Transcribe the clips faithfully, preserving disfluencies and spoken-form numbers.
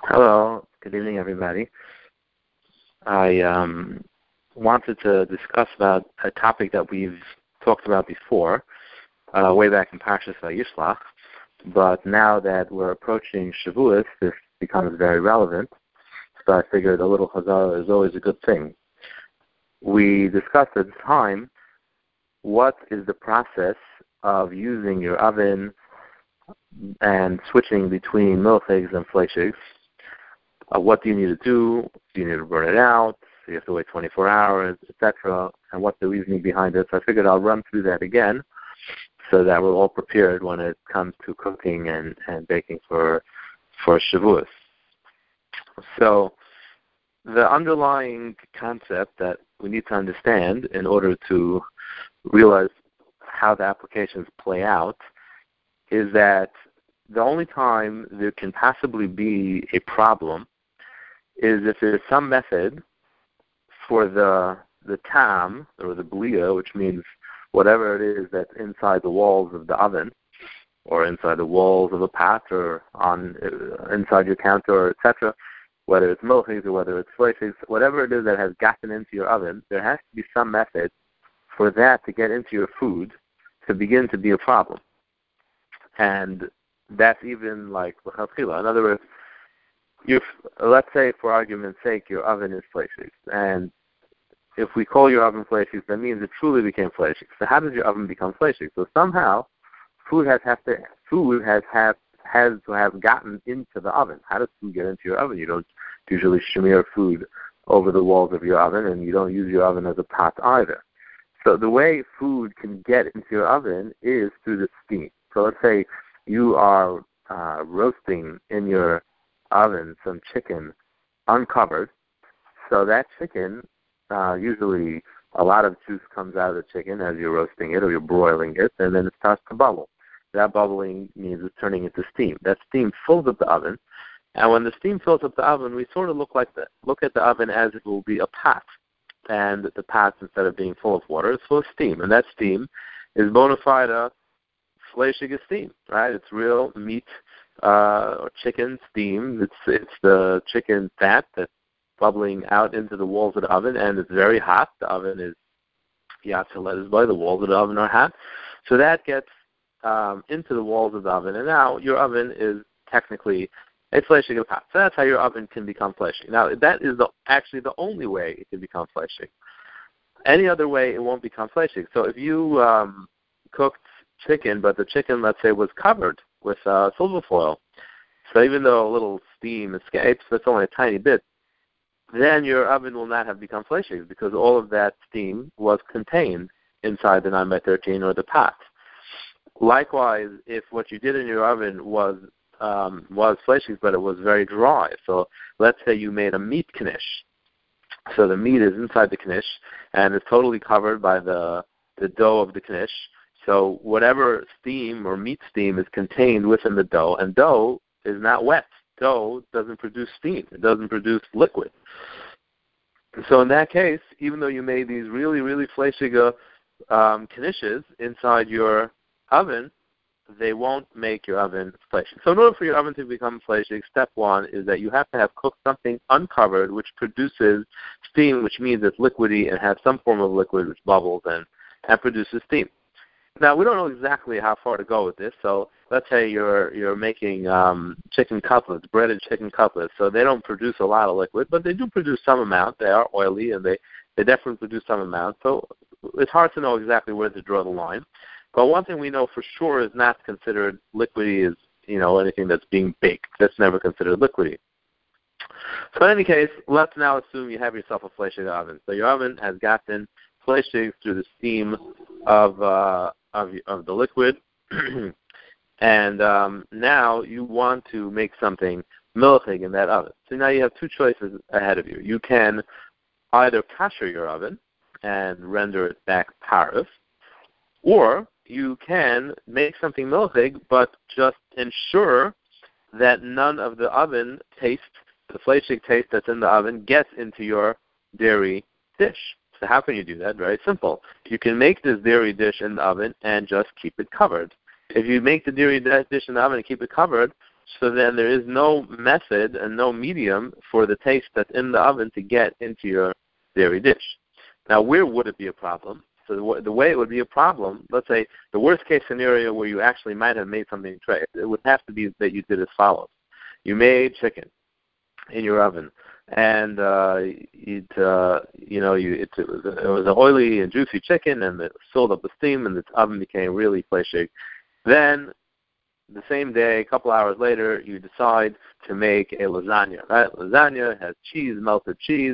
Hello. Good evening, everybody. I um, wanted to discuss about a topic that we've talked about before, uh, way back in Parshas Vayishlach, but now that we're approaching Shavuos, this becomes very relevant, so I figured a little Chazara is always a good thing. We discussed at the time what is the process of using your oven and switching between milchigs and fleishigs. Uh, what do you need to do? Do you need to burn it out? Do you have to wait twenty-four hours, et cetera? And what's the reasoning behind it? So I figured I'll run through that again so that we're all prepared when it comes to cooking and, and baking for for Shavuos. So the underlying concept that we need to understand in order to realize how the applications play out is that the only time there can possibly be a problem is if there's some method for the the tam, or the blia, which means whatever it is that's inside the walls of the oven, or inside the walls of a pot, or on uh, inside your counter, et cetera, whether it's milchigs or whether it's fleishigs, whatever it is that has gotten into your oven, there has to be some method for that to get into your food to begin to be a problem. And that's even like l'chatchila. In other words, You've, let's say, for argument's sake, your oven is fleishigs, and if we call your oven fleishigs, that means it truly became fleishigs. So how does your oven become fleishigs? So somehow, food has have to food has have has to have gotten into the oven. How does food get into your oven? You don't usually smear food over the walls of your oven, and you don't use your oven as a pot either. So the way food can get into your oven is through the steam. So let's say you are uh, roasting in your oven some chicken uncovered, so that chicken, uh, usually a lot of juice comes out of the chicken as you're roasting it or you're broiling it, and then it starts to bubble. That bubbling means it's turning into steam. That steam fills up the oven, and when the steam fills up the oven, we sort of look like the, look at the oven as it will be a pot, and the pot, instead of being full of water, is full of steam, and that steam is bona fide fleishig steam, right? It's real meat Uh, or chicken steam. It's it's the chicken fat that's bubbling out into the walls of the oven, and it's very hot. The oven is yatzalet by the walls of the oven are hot, so that gets um, into the walls of the oven, and now your oven is technically a fleishig pot. So that's how your oven can become fleishig. Now that is the actually the only way it can become fleishig. Any other way it won't become fleishig. So if you um, cooked chicken, but the chicken, let's say, was covered with uh, silver foil, so even though a little steam escapes, that's only a tiny bit, then your oven will not have become fleishig because all of that steam was contained inside the nine by thirteen or the pot. Likewise, if what you did in your oven was um, was fleishig, but it was very dry, so let's say you made a meat knish, so the meat is inside the knish and it's totally covered by the the dough of the knish. So whatever steam or meat steam is contained within the dough, and dough is not wet. Dough doesn't produce steam. It doesn't produce liquid. So in that case, even though you made these really, really fleishig um, knishes inside your oven, they won't make your oven fleishig. So in order for your oven to become fleishig, step one is that you have to have cooked something uncovered, which produces steam, which means it's liquidy and has some form of liquid which bubbles and, and produces steam. Now, we don't know exactly how far to go with this, so let's say you're you're making um, chicken cutlets, breaded chicken cutlets, so they don't produce a lot of liquid, but they do produce some amount. They are oily, and they, they definitely produce some amount, so it's hard to know exactly where to draw the line. But one thing we know for sure is not considered liquidy is, you know, anything that's being baked. That's never considered liquidy. So in any case, let's now assume you have yourself a fleishig oven. So your oven has gotten fleishig through the steam of uh, of, of the liquid, and um, now you want to make something milchig in that oven. So now you have two choices ahead of you. You can either kasher your oven and render it back parif, or you can make something milchig, but just ensure that none of the oven taste, the fleishig taste that's in the oven, gets into your dairy dish. So how can you do that? Very simple. You can make this dairy dish in the oven and just keep it covered. If you make the dairy dish in the oven and keep it covered, so then there is no method and no medium for the taste that's in the oven to get into your dairy dish. Now, where would it be a problem? So the, the way it would be a problem, let's say the worst case scenario where you actually might have made something tray, it would have to be that you did as follows. You made chicken in your oven, and uh, it, uh, you know, you, it, it, was, it was an oily and juicy chicken, and it filled up with steam, and the oven became really flashy. Then, the same day, a couple hours later, you decide to make a lasagna. Right? Lasagna has cheese, melted cheese,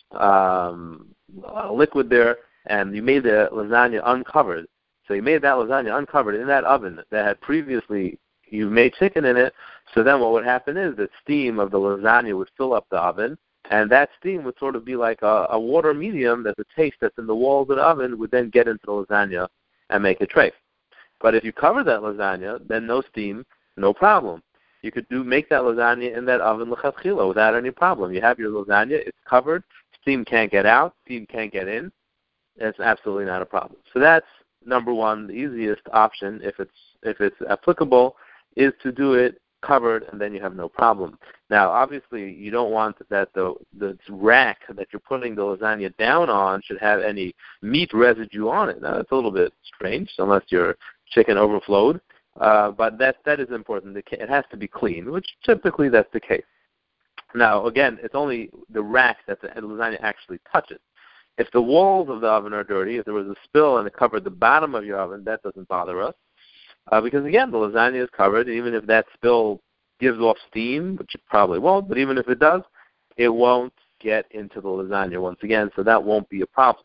um, a liquid there, and you made the lasagna uncovered. So you made that lasagna uncovered in that oven that had previously, you made chicken in it. So then what would happen is that steam of the lasagna would fill up the oven, and that steam would sort of be like a, a water medium that the taste that's in the walls of the oven would then get into the lasagna and make it treif. But if you cover that lasagna, then no steam, no problem. You could do make that lasagna in that oven l'chatchila without any problem. You have your lasagna, it's covered, steam can't get out, steam can't get in. It's absolutely not a problem. So that's number one, the easiest option, if it's if it's applicable, is to do it covered, and then you have no problem. Now, obviously, you don't want that the the rack that you're putting the lasagna down on should have any meat residue on it. Now, that's a little bit strange, unless your chicken overflowed, uh, but that that is important. It has to be clean, which typically that's the case. Now, again, it's only the rack that the lasagna actually touches. If the walls of the oven are dirty, if there was a spill and it covered the bottom of your oven, that doesn't bother us. Uh, because, again, the lasagna is covered. Even if that spill gives off steam, which it probably won't, but even if it does, it won't get into the lasagna once again, so that won't be a problem.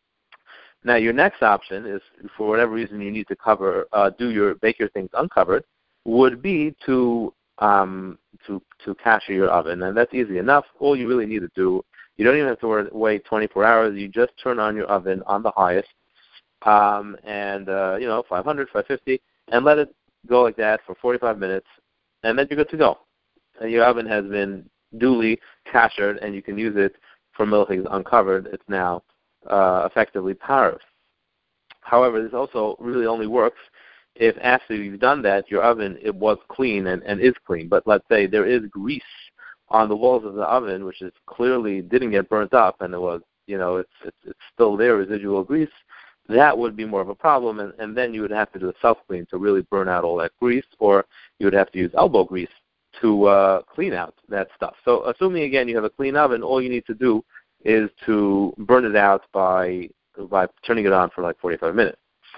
Now, your next option is, for whatever reason you need to cover, uh, do your bake your things uncovered, would be to um, to to kasher your oven, and that's easy enough. All you really need to do, you don't even have to wait twenty-four hours. You just turn on your oven on the highest, um, and uh, you know, five hundred, five fifty, and let it go like that for forty-five minutes, and then you're good to go. And your oven has been duly kashered, and you can use it for milking uncovered. It's now uh, effectively parov. However, this also really only works if after you've done that, your oven, it was clean and, and is clean. But let's say there is grease on the walls of the oven, which is clearly didn't get burnt up, and it was, you know, it's it's, it's still there, residual grease. That would be more of a problem, and, and then you would have to do a self-clean to really burn out all that grease, or you would have to use elbow grease to uh, clean out that stuff. So assuming, again, you have a clean oven, all you need to do is to burn it out by by turning it on for like forty-five minutes.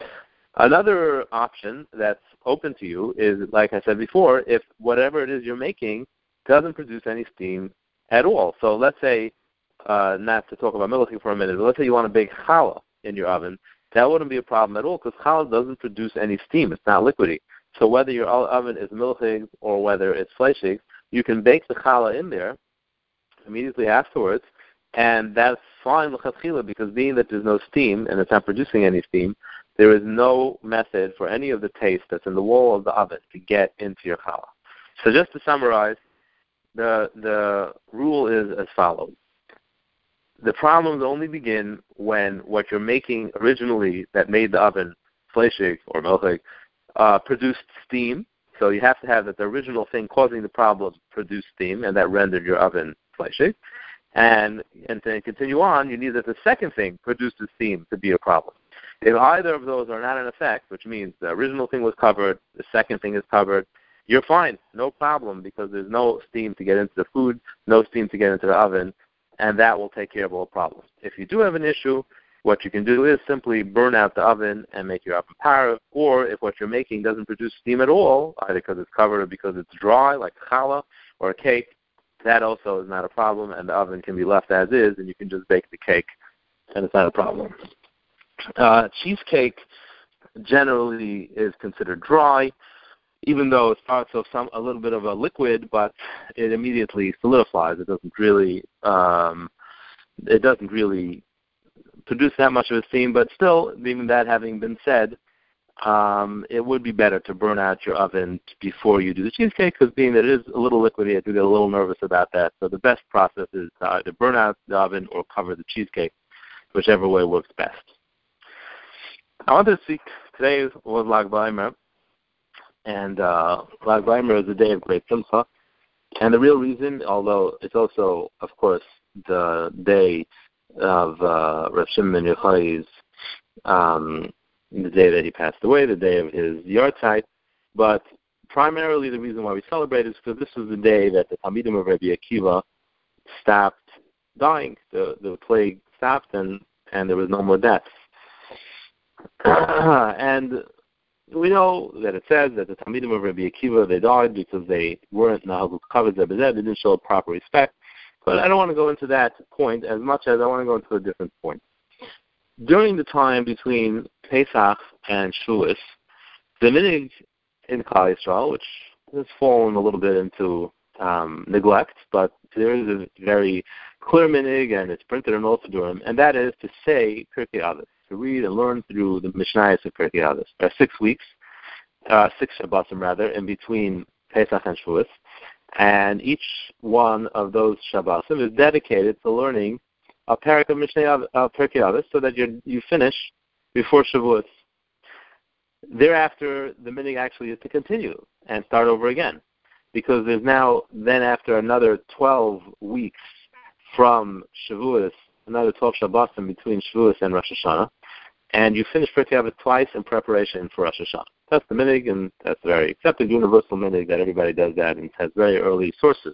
Another option that's open to you is, like I said before, if whatever it is you're making doesn't produce any steam at all. So let's say, uh, not to talk about milking for a minute, but let's say you want to bake challah in your oven. That wouldn't be a problem at all because challah doesn't produce any steam. It's not liquidy. So whether your oven is milchig or whether it's fleischig, you can bake the challah in there immediately afterwards, and that's fine l'chatchila because being that there's no steam and it's not producing any steam, there is no method for any of the taste that's in the wall of the oven to get into your challah. So just to summarize, the the rule is as follows. The problems only begin when what you're making originally that made the oven fleischig or milchig uh, produced steam. So you have to have that the original thing causing the problem produced steam, and that rendered your oven fleischig. And and to continue on, you need that the second thing produces steam to be a problem. If either of those are not in effect, which means the original thing was covered, the second thing is covered, you're fine, no problem, because there's no steam to get into the food, no steam to get into the oven, and that will take care of all problems. If you do have an issue, what you can do is simply burn out the oven and make your oven parov, or if what you're making doesn't produce steam at all, either because it's covered or because it's dry, like challah or a cake, that also is not a problem, and the oven can be left as is, and you can just bake the cake, and it's not a problem. Uh, cheesecake generally is considered dry, even though it starts off some a little bit of a liquid, but it immediately solidifies. It doesn't really um, it doesn't really produce that much of a steam, but still, even that having been said, um, it would be better to burn out your oven before you do the cheesecake, because being that it is a little liquidy, I do get a little nervous about that. So the best process is to either burn out the oven or cover the cheesecake, whichever way works best. I wanted to speak, today was Lag BaOmer, And uh, Lag Baimer is a day of great simcha. And the real reason, although it's also, of course, the day of uh, Rav Shimon ben Yochai's, um, the day that he passed away, the day of his yahrzeit, but primarily the reason why we celebrate is because this was the day that the Talmidim of Rabbi Akiva stopped dying. The the plague stopped, and, and there was no more deaths. And we know that it says that the Talmidim of Rabbi Akiva, they died because they weren't Nahaguk Kavod Zebedeh, they didn't show proper respect. But I don't want to go into that point as much as I want to go into a different point. During the time between Pesach and Shavuos, the minig in Klal Yisrael, which has fallen a little bit into um, neglect, but there is a very clear minig, and it's printed in all Siddurim, and that is to say Pirkei Avos, to read and learn through the Mishnayos of Pirkei Avos. There are six weeks, uh, six Shabbosim rather, in between Pesach and Shavuos, and each one of those Shabbosim is dedicated to learning a parak of Mishnayos of Pirkei Avos, so that you you finish before Shavuos. Thereafter, the minig actually is to continue and start over again, because there's now, then after another twelve weeks from Shavuos, another twelve Shabbosim between Shavuos and Rosh Hashanah, and you finish Pirkei Avos twice in preparation for Rosh Hashanah. That's the minig, and that's a very accepted universal minig that everybody does that, and has very early sources.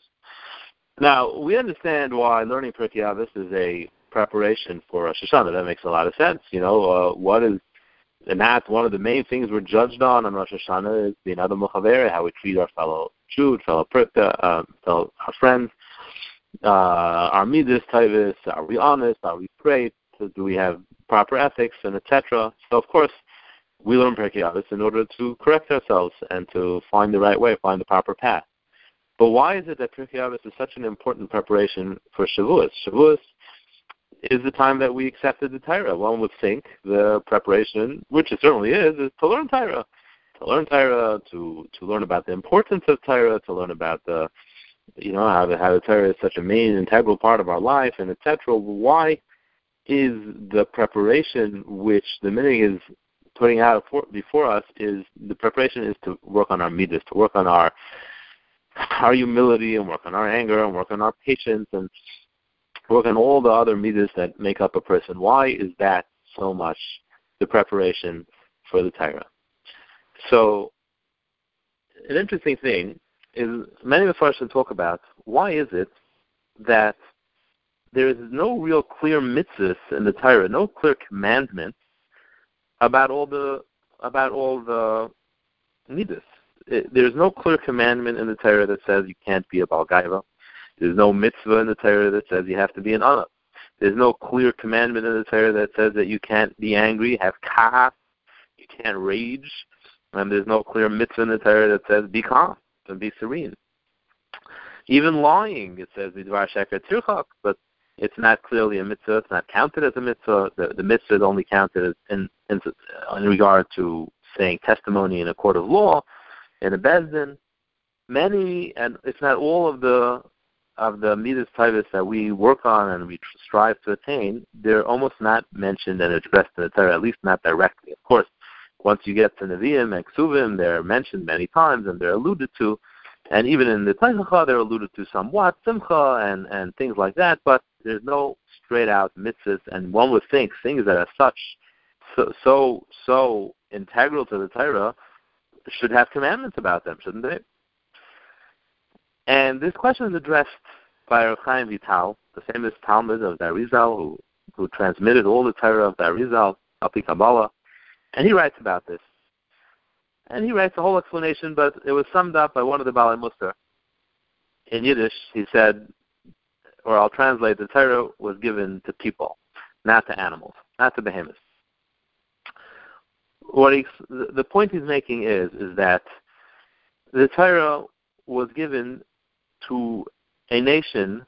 Now, we understand why learning Pirkei Avos is a preparation for Rosh Hashanah. That makes a lot of sense. You know, uh, what is And that's one of the main things we're judged on on Rosh Hashanah is the Adam Muchavere, how we treat our fellow Jew, fellow Pirta, uh, fellow our friends, uh, our midas, taivas, are we honest, are we great, do we have proper ethics, and et cetera. So, of course, we learn Pirkei Avos in order to correct ourselves and to find the right way, find the proper path. But why is it that Pirkei Avos is such an important preparation for Shavuos? Shavuos is the time that we accepted the Torah. One would think the preparation, which it certainly is, is to learn Torah. To learn Torah, to, to learn about the importance of Torah, to learn about the, you know, how the, how the Torah is such a main integral part of our life, and et cetera. Why is the preparation which the minig is putting out for, before us, is the preparation is to work on our midas, to work on our our humility, and work on our anger, and work on our patience, and work on all the other midas that make up a person. Why is that so much the preparation for the Torah? So, an interesting thing is many of the Farshim talk about why is it that there is no real clear mitzvahs in the Torah, no clear commandments about all the about all the midas. It, there's no clear commandment in the Torah that says you can't be a Baal Gaiva. There's no mitzvah in the Torah that says you have to be an Anna. There's no clear commandment in the Torah that says that you can't be angry, have kahas, you can't rage. And there's no clear mitzvah in the Torah that says be calm and be serene. Even lying, it says b'dvar sheker tirchak, but it's not clearly a mitzvah. It's not counted as a mitzvah. The, the mitzvah is only counted in, in in regard to saying testimony in a court of law, in a beis din. Many, and if not all of the of the midas taivas that we work on and we strive to attain, they're almost not mentioned and addressed in the Torah, at least not directly. Of course, once you get to Nevi'im and Ksuvim, they're mentioned many times and they're alluded to, and even in the Taichacha, they're alluded to somewhat, Simcha and, and things like that, but there's no straight-out mitzvahs, and one would think things that are such, so, so, so integral to the Torah should have commandments about them, shouldn't they? And this question is addressed by Rav Chaim Vital, the famous Talmud of the Arizal, who, who transmitted all the Torah of the Arizal, Alpi Kabbalah, and he writes about this. And he writes a whole explanation, but it was summed up by one of the Balei Musar. In Yiddish, he said, or I'll translate, the Torah was given to people, not to animals, not to behemoths. What he, the point he's making is, is that the Torah was given to a nation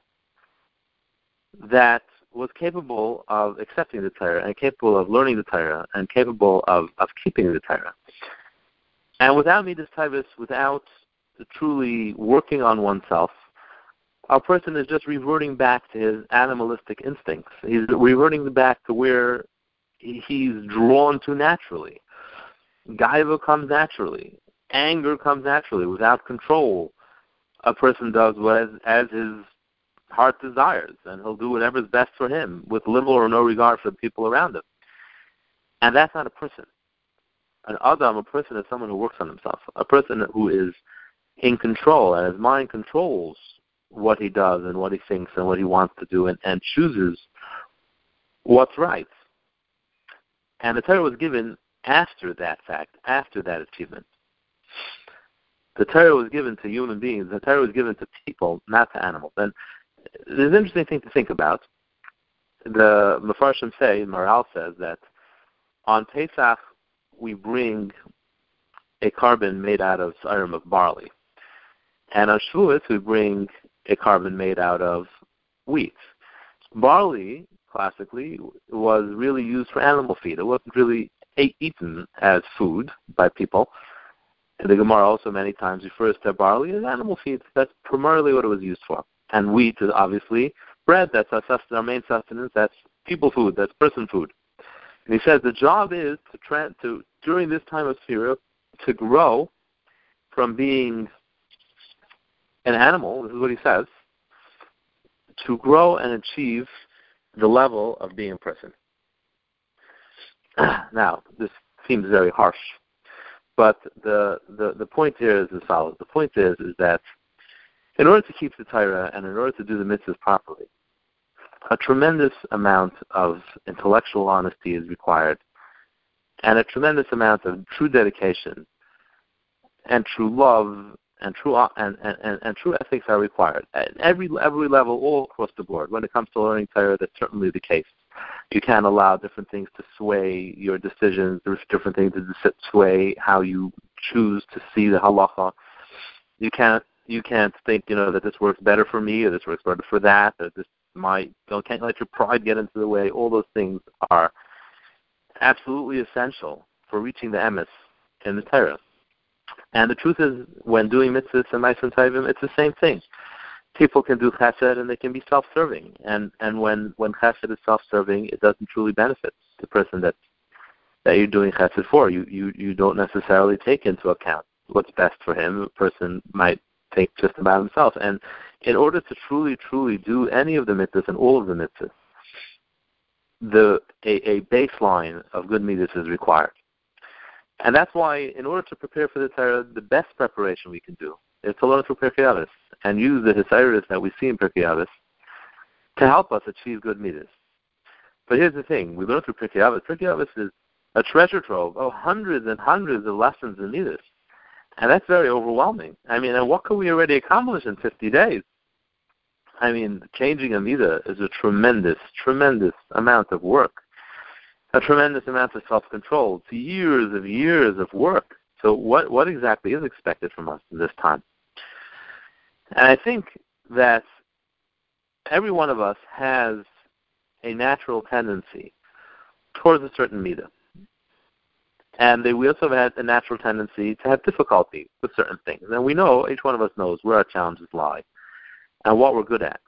that was capable of accepting the Torah and capable of learning the Torah and capable of, of keeping the Torah. And without midas taivas, without truly working on oneself, a person is just reverting back to his animalistic instincts. He's reverting back to where he's drawn to naturally. Gaiva comes naturally. anger comes naturally. Without control, a person does what as, as his heart desires, and he'll do whatever is best for him with little or no regard for the people around him. And that's not a person. An Adam, a person, is someone who works on himself. A person who is in control, and his mind controls what he does and what he thinks and what he wants to do, and, and chooses what's right. And the Torah was given after that fact, after that achievement. The Torah was given to human beings. The Torah was given to people, not to animals. And there's an interesting thing to think about. The Mefarshim say, Maral says, that on Pesach we bring a carbon made out of serum of barley. And on Shavuot we bring a carbon made out of wheat. Barley, classically, was really used for animal feed. It wasn't really eaten as food by people. The Gemara also many times refers to barley as animal feed. That's primarily what it was used for. And wheat is obviously bread. That's our, sustenance, our main sustenance. That's people food. That's person food. And he says the job is to, tra- to during this time of Sphira, to grow from being an animal, this is what he says, to grow and achieve the level of being a person. Now, this seems very harsh, but the, the, the point here is as follows. The point is, is that in order to keep the Torah and in order to do the mitzvahs properly, a tremendous amount of intellectual honesty is required, and a tremendous amount of true dedication and true love and true and, and, and true ethics are required at every every level, all across the board. When it comes to learning Torah, that's certainly the case. You can't allow different things to sway your decisions. There's different things to sway how you choose to see the halacha. You can't you can't think, you know, that this works better for me or this works better for that, or this might, you know, can't let your pride get into the way. All those things are absolutely essential for reaching the emes in the Torah. And the truth is, when doing mitzvahs and ma'asim tovim, it's the same thing. People can do chesed and they can be self-serving. And and when, when chesed is self-serving, it doesn't truly benefit the person that that you're doing chesed for. You, you you don't necessarily take into account what's best for him. A person might think just about himself. And in order to truly, truly do any of the mitzvahs and all of the mitzvahs, the a, a baseline of good mitzvahs is required. And that's why, in order to prepare for the Torah, the best preparation we can do is to learn through Pirkei Avos and use the Hisayrus that we see in Pirkei Avos to help us achieve good mitzvahs. But here's the thing: we learn through Pirkei Avos. Pirkei Avos is a treasure trove of hundreds and hundreds of lessons in mitzvahs, and that's very overwhelming. I mean, and what can we already accomplish in fifty days? I mean, changing a mitzvah is a tremendous, tremendous amount of work. A tremendous amount of self-control. It's years of years of work. So what, what exactly is expected from us in this time? And I think that every one of us has a natural tendency towards a certain midah. And we also have a natural tendency to have difficulty with certain things. And we know, each one of us knows where our challenges lie and what we're good at.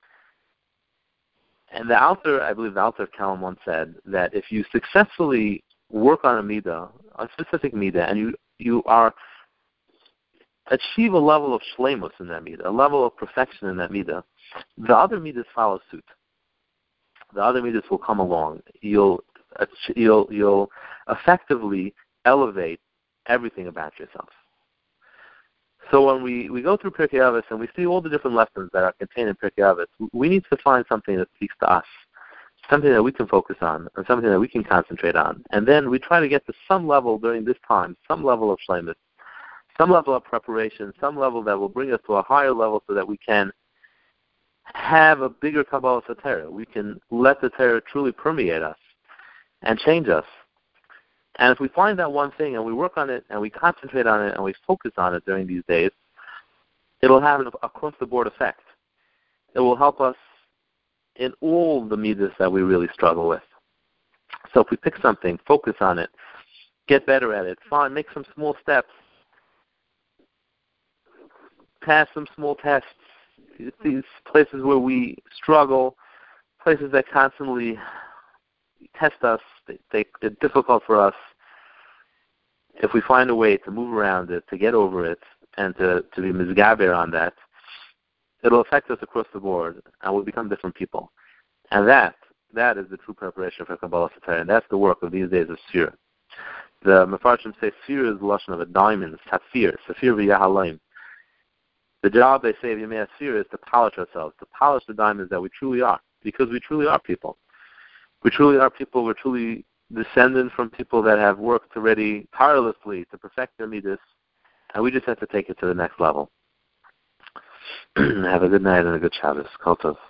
And the Alter, I believe the Alter of Kelm once said that if you successfully work on a midah, a specific midah, and you, you are achieve a level of shleimus in that midah, a level of perfection in that midah, the other midahs follow suit. The other midahs will come along. You'll you'll you'll effectively elevate everything about yourself. So when we, we go through Pirkei Avos and we see all the different lessons that are contained in Pirkei Avos, we need to find something that speaks to us, something that we can focus on, or something that we can concentrate on. And then we try to get to some level during this time, some level of shleimus, some level of preparation, some level that will bring us to a higher level so that we can have a bigger Kabbalah Torah. We can let the Torah truly permeate us and change us. And if we find that one thing and we work on it and we concentrate on it and we focus on it during these days, it'll have an across-the-board effect. It will help us in all the midas that we really struggle with. So if we pick something, focus on it, get better at it, find, make some small steps, pass some small tests, these places where we struggle, places that constantly test us, they, they, they're difficult for us, if we find a way to move around it, to get over it, and to, to be mizgaber on that, it'll affect us across the board, and we'll become different people. And that, that is the true preparation for Kabbalah Satire, and that's the work of these days of Sfira. The Mefarshim say Sfira is the lashon of a diamond, Saphir, Saphir v'Yahalayim. The job, they say, of Yemei Sfira is to polish ourselves, to polish the diamonds that we truly are, because we truly are people. We truly are people, we're truly descended from people that have worked already tirelessly to perfect their midas, and we just have to take it to the next level. Have a good night and a good Shabbos. Kol tov.